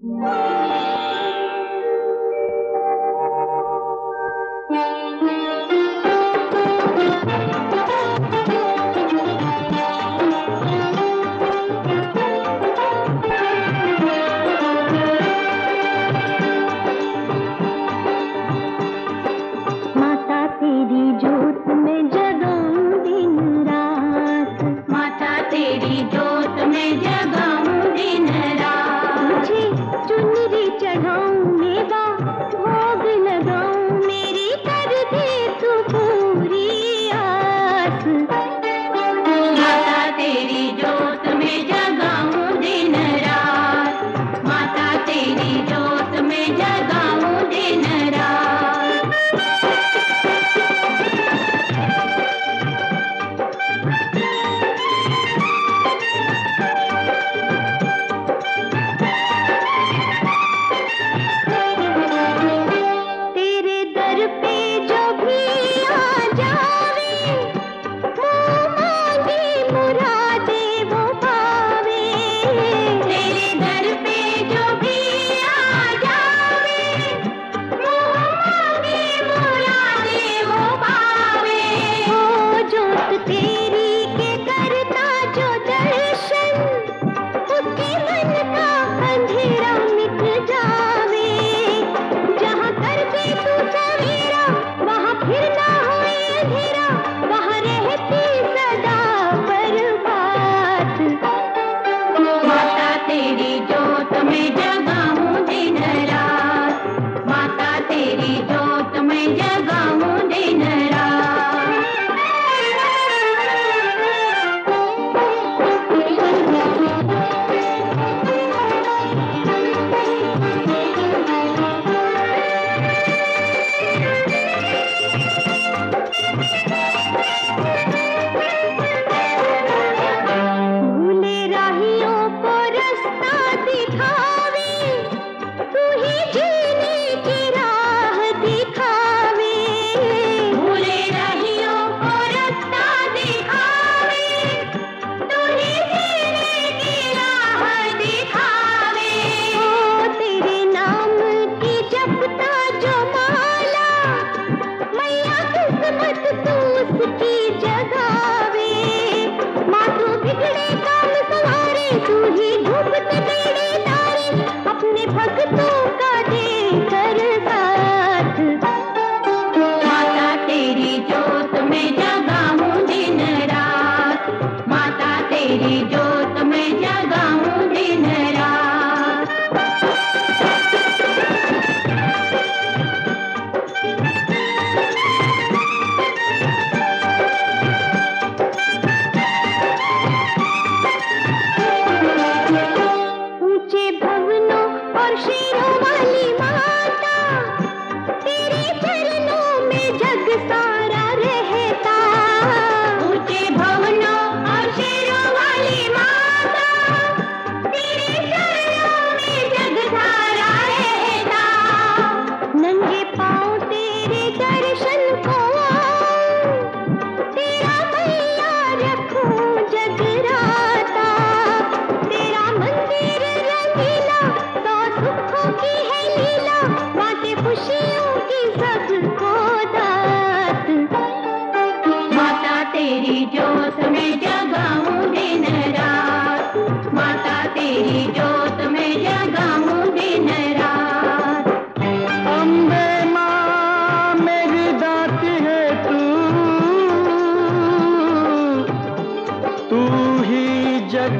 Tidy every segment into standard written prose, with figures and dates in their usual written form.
जग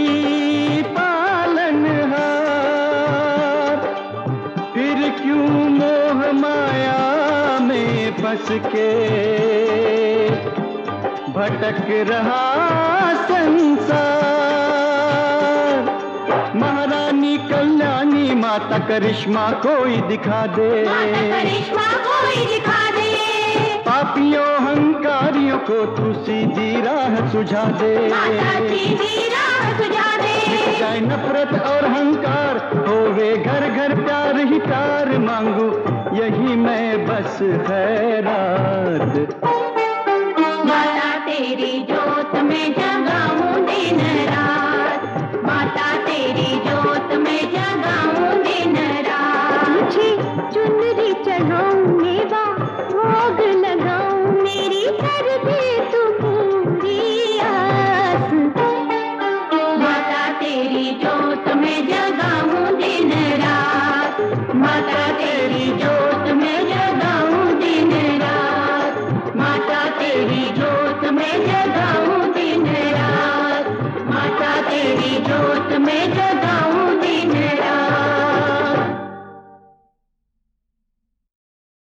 की पालनहार, फिर क्यों मोह माया में फंस के भटक रहा संसार। महारानी कल्याणी माता करिश्मा कोई दिखा दे, करिश्मा कोई दिखा दे। पापियों हंकारियों को तू सीधी राह सुझा दे, सीधी राह सुझा दे। मिट जाए नफरत और हंकार, होवे घर घर प्यार ही प्यार मांगू, यही मैं बस खैरात। माता तेरी जोत में जगाऊं दिन रात, माता तेरी जोत में जगाऊं माता तेरी जो